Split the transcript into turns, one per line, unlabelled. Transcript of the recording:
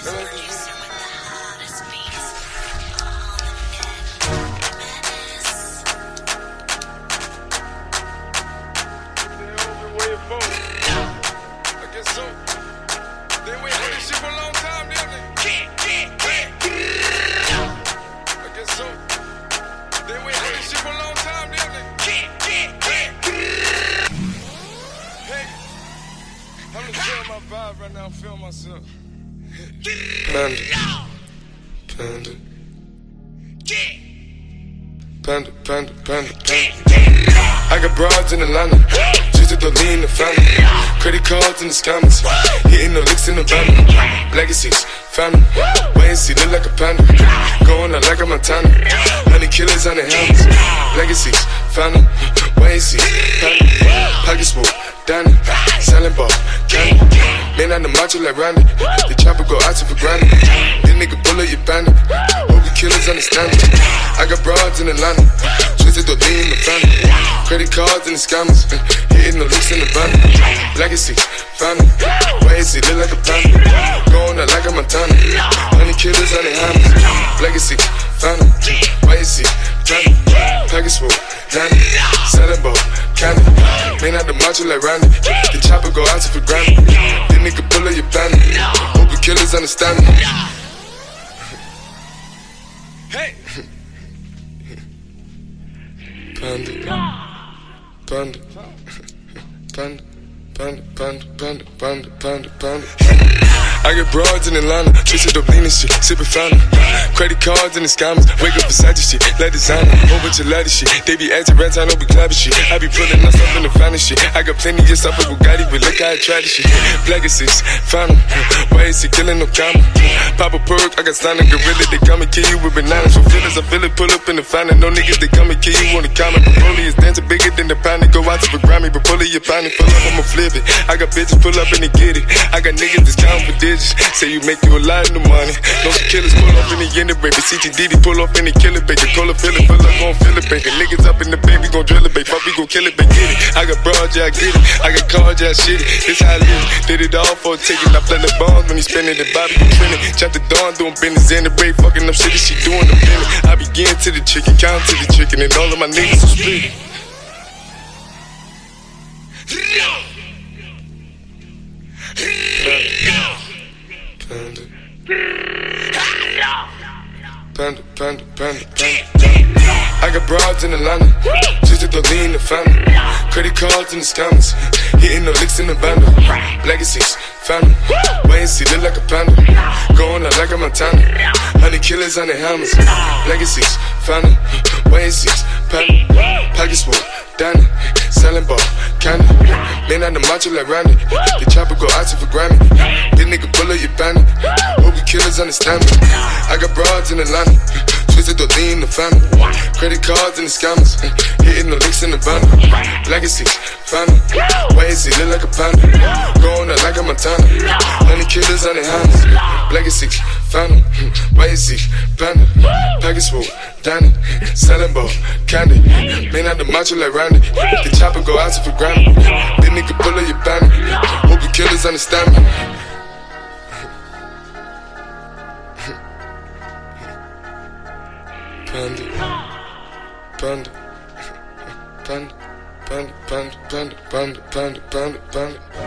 I got broads in Atlanta, just to lean the family. Credit cards in the scammers, hitting the licks in the van. Legacies, family, wait and see, look like a panda. Going out like a Montana, 100 killers on the helmets. Legacies, family, wait and see, family. Pockets full, Danny, selling ball, candy. Man on the macho like Randy, the chopper go out to for granted. This nigga bullet, you bandit. Hope the killers understand it. I got broads in Atlanta, twisted the lean in the family. Credit cards and the scammers, hitting the looks in the van. Legacy, family, wait and see, look like a panda. Going out like a Montana, 100 killers on the hammers. Legacy, family, wait and see, family. Package full, Danny, selling ball, candy. Man out the macho like Randy, the chopper go out to for granted. This nigga bullet, you bandit. Hope the killers understand me. Hey! Panda, panda, panda, panda, panda, panda, panda, panda, panda. I get broads in Atlanta, twisted up lean and shit, sippin' fountain. Credit cards and the scammers, wake up beside your shit, let designer, whole bunch of ladder shit. They be acting rats, I know we clapping shit. I be pulling myself in the finest shit. I got plenty of stuff with Bugatti, but look how I try this shit. Legacies, fountain, why is he killing no comma? Pop a perk, I got signed a gorilla, they come and kill you with bananas. For feelings, I feel it, pull up in the fountain. No niggas, they come and kill you on the comment. Broly is dancing bigger than the pound. Go out to the Grammy, but pull it, you pound it, pull up, I'ma flip it. I got bitches, pull up and they get it. I got niggas that's counting for digits. Say you make you a lot of money. No killers pull off in the end of baby. CTDD pull off in the killer baby. Cola fill it, gon' fill it baby. Niggas up in the baby, gon' drill it baby. Fuck, we gon' kill it baby. Get it. I got broad, yeah, I get it. I got cards, yeah, I shit it. This how I live. Did it all for a ticket. I play the bombs when he spinning the Bobby, you trending. Chop the dawn, doing business in the break. Fucking up shit, she doing the minute. I begin to the chicken, count to the chicken, and all of my niggas are split. Panda, panda, panda, panda. I got broads in Atlanta, just to lean the family. Credit cards and the scammers, hitting the licks in the bundle. Legacies, family, wait and see, look like a panda. Going out like a Montana, 100 killers on the helmets. Legacies, family, wait and see, panda. Pockets full, Danny, selling ball, candy. Man on the macho like Randy, the chopper go out to for Grammy. This nigga bullet, you bandit. Hope you killers understand me. I got broads in Atlanta, twisted the lean in the family. Credit cards and the scammers, hitting the licks in the bundle. Legacy, family, wait and see, look like a panda. Going out like a Montana, 100 killers on the hammers. Legacy, family, wait and see, panda. Package full, Danny, selling ball, candy. Man out the macho like Randy, the chopper go out to for Grammy. This nigga bullet, you bandit. Hope you killers understand me. Panda, panda, panda, panda, panda, panda, panda, panda, panda, panda.